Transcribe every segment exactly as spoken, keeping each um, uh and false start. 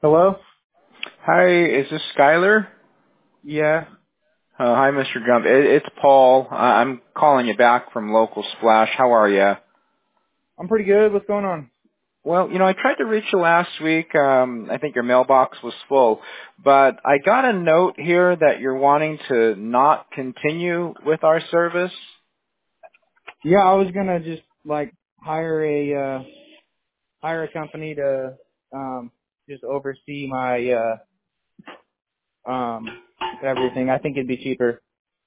Hello? Hi, is this Skylar? Yeah, Uh, hi, Mister Jump. It, it's Paul. Uh, I'm calling you back from Local Splash. How are you? I'm pretty good. What's going on? Well, you know, I tried to reach you last week. Um, I think your mailbox was full, but I got a note here that you're wanting to not continue with our service. Yeah, I was gonna just like hire a uh hire a company to um just oversee my uh um everything. I think it'd be cheaper.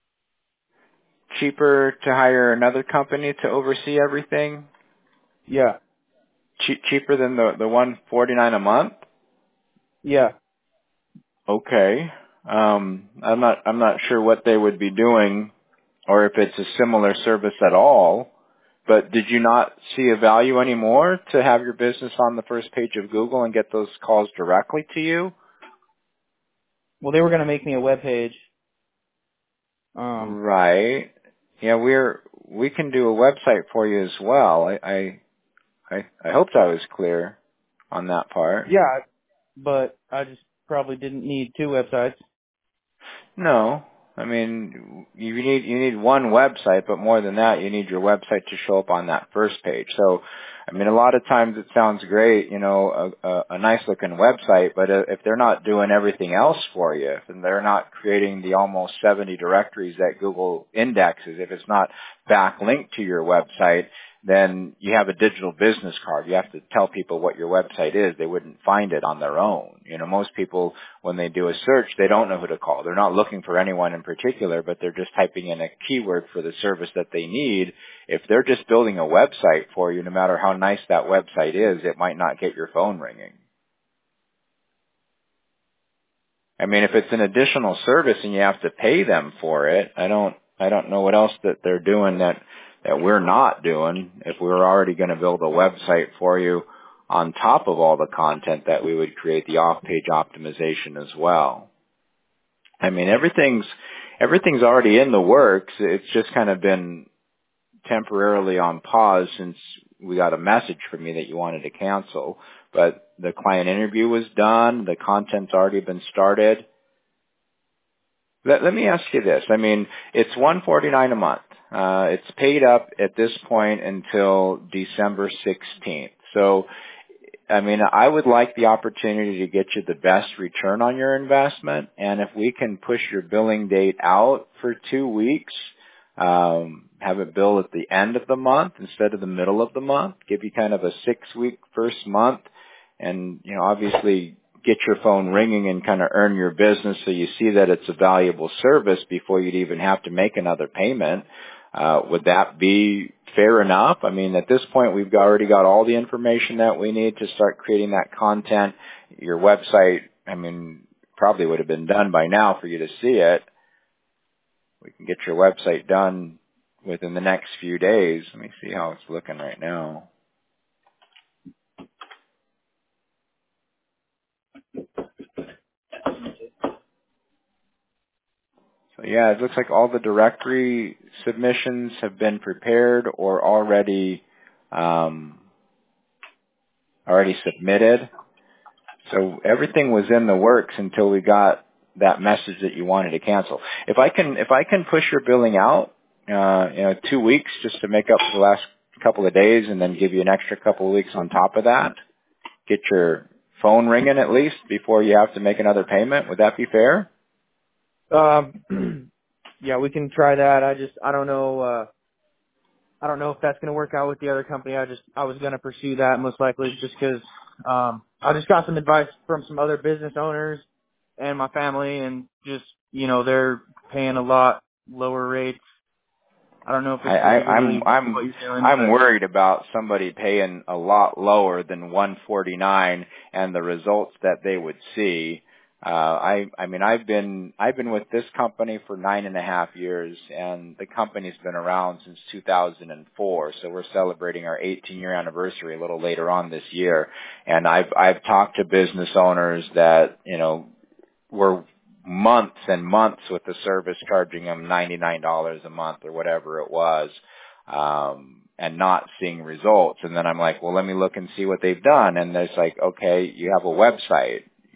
Cheaper to hire another company to oversee everything? Yeah. Che- cheaper than the the one forty nine a month? Yeah. Okay. Um, I'm not I'm not sure what they would be doing, or if it's a similar service at all. But did you not see a value anymore to have your business on the first page of Google and get those calls directly to you? Well, they were gonna make me a web page. Um Right. Yeah, we're we can do a website for you as well. I I I, I hoped I was clear on that part. yeah, but I just probably didn't need two websites. No. I mean, you need you need one website, but more than that, you need your website to show up on that first page. So, I mean, a lot of times it sounds great, you know, a, a, a nice looking website, but if they're not doing everything else for you, and they're not creating the almost seventy directories that Google indexes, if it's not backlinked to your website, then you have a digital business card. You have to tell people what your website is. They wouldn't find it on their own. You know, most people, when they do a search, they don't know who to call. They're not looking for anyone in particular, but they're just typing in a keyword for the service that they need. If they're just building a website for you, no matter how nice that website is, it might not get your phone ringing. I mean, if it's an additional service and you have to pay them for it, I don't, I don't know what else that they're doing that, that we're not doing. If we were already going to build a website for you on top of all the content that we would create the off-page optimization as well. I mean, everything's, everything's already in the works. It's just kind of been temporarily on pause since we got a message from you that you wanted to cancel. But the client interview was done. The content's already been started. Let, let me ask you this. I mean, it's one forty-nine a month. Uh, it's paid up at this point until December sixteenth. So, I mean, I would like the opportunity to get you the best return on your investment. And if we can push your billing date out for two weeks, um, have it bill at the end of the month instead of the middle of the month, give you kind of a six week first month, and, you know, obviously get your phone ringing and kind of earn your business so you see that it's a valuable service before you'd even have to make another payment. Uh, would that be fair enough? I mean, at this point, we've already got all the information that we need to start creating that content. Your website, I mean, probably would have been done by now for you to see it. We can get your website done within the next few days. Let me see how it's looking right now. So yeah, it looks like all the directory submissions have been prepared or already um, already submitted. So everything was in the works until we got that message that you wanted to cancel. If I can, if I can push your billing out, uh, you know, two weeks just to make up for the last couple of days, and then give you an extra couple of weeks on top of that, get your phone ringing at least before you have to make another payment. Would that be fair? Um yeah, we can try that. I just I don't know uh I don't know if that's gonna work out with the other company. I just I was gonna pursue that most likely just because um I just got some advice from some other business owners and my family, and just, you know, they're paying a lot lower rates. I don't know if I, it's I, I'm really I'm what you're doing, I'm but worried about somebody paying a lot lower than one forty-nine and the results that they would see. Uh, I I mean I've been I've been with this company for nine and a half years, and the company's been around since two thousand four. So we're celebrating our eighteen year anniversary a little later on this year. And I've I've talked to business owners that, you know, were months and months with the service charging them ninety-nine dollars a month or whatever it was, um, and not seeing results. And then I'm like, well, let me look and see what they've done. And it's like, okay, you have a website.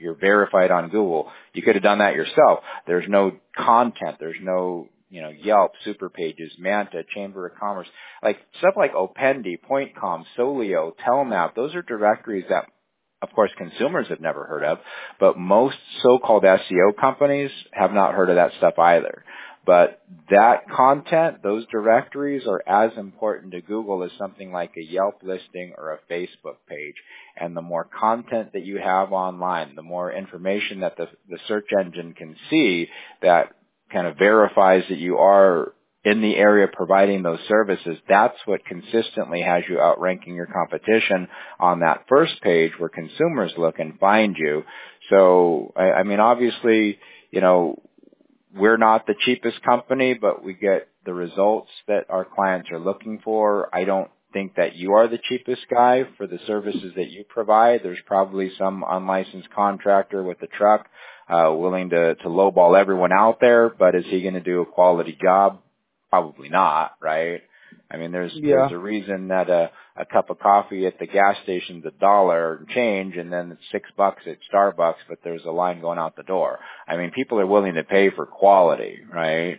you're verified on Google. You could have done that yourself. There's no content. There's no, you know, Yelp, Super Pages, Manta, Chamber of Commerce, like stuff like Opendi, PointCom, Solio, Telmap. Those are directories that, of course, consumers have never heard of, but most so-called S E O companies have not heard of that stuff either. But that content, those directories are as important to Google as something like a Yelp listing or a Facebook page. And the more content that you have online, the more information that the, the search engine can see that kind of verifies that you are in the area providing those services, that's what consistently has you outranking your competition on that first page where consumers look and find you. So, I, I mean, obviously, you know, we're not the cheapest company, but we get the results that our clients are looking for. I don't think that you are the cheapest guy for the services that you provide. There's probably some unlicensed contractor with a truck uh, willing to, to lowball everyone out there, but is he going to do a quality job? Probably not, right? I mean, there's Yeah. there's a reason that a, a cup of coffee at the gas station's a dollar and change, and then it's six bucks at Starbucks, but there's a line going out the door. I mean, people are willing to pay for quality, right?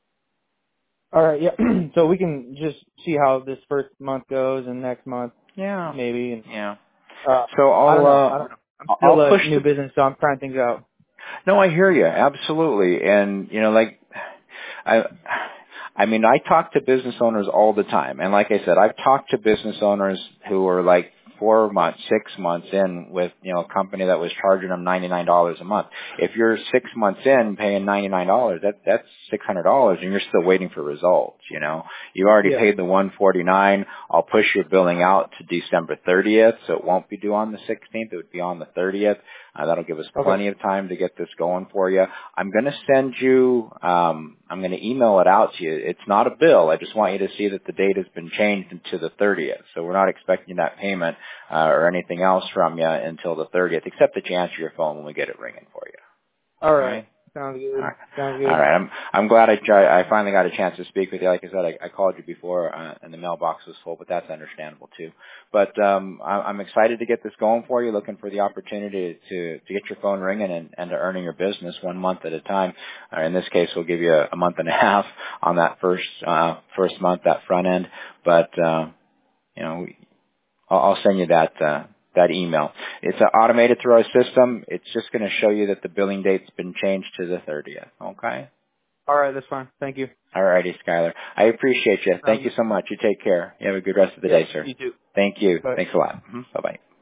All right, yeah. So we can just see how this first month goes, and next month, Yeah, maybe. And, yeah. uh, So I'll I don't know. uh, I don't know. I'm I'll still a push new the. business, so I'm trying things out. No, I hear you absolutely, and you know, like I. I mean, I talk to business owners all the time. And like I said, I've talked to business owners who are like four months, six months in with, you know, a company that was charging them ninety-nine dollars a month. If you're six months in paying ninety-nine dollars, that, that's six hundred dollars and you're still waiting for results, you know. You already Yeah. paid the one forty-nine. I'll push your billing out to December thirtieth, so it won't be due on the sixteenth. It would be on the thirtieth. Uh, that'll give us Okay. plenty of time to get this going for you. I'm going to send you, um, I'm going to email it out to you. It's not a bill. I just want you to see that the date has been changed to the thirtieth. So we're not expecting that payment uh, or anything else from you until the thirtieth, except that you answer your phone when we get it ringing for you. All All right. right? Sounds All good. right. Sounds All good. right. I'm I'm glad I try, I finally got a chance to speak with you. Like I said, I, I called you before uh, and the mailbox was full, but that's understandable too. But um, I, I'm excited to get this going for you. Looking for the opportunity to to get your phone ringing and, and to earning your business one month at a time. Uh, in this case, we'll give you a, a month and a half on that first uh, first month, that front end. But uh, you know, we, I'll, I'll send you that. Uh, that email. It's uh, automated through our system. It's just going to show you that the billing date's been changed to the thirtieth. Okay? All right, that's fine. Thank you. All righty, Skylar. I appreciate you. Thank Sounds you good. so much. You take care. You have a good rest of the Yep. day, sir. You too. Thank you. Bye. Thanks a lot. Mm-hmm. Bye-bye.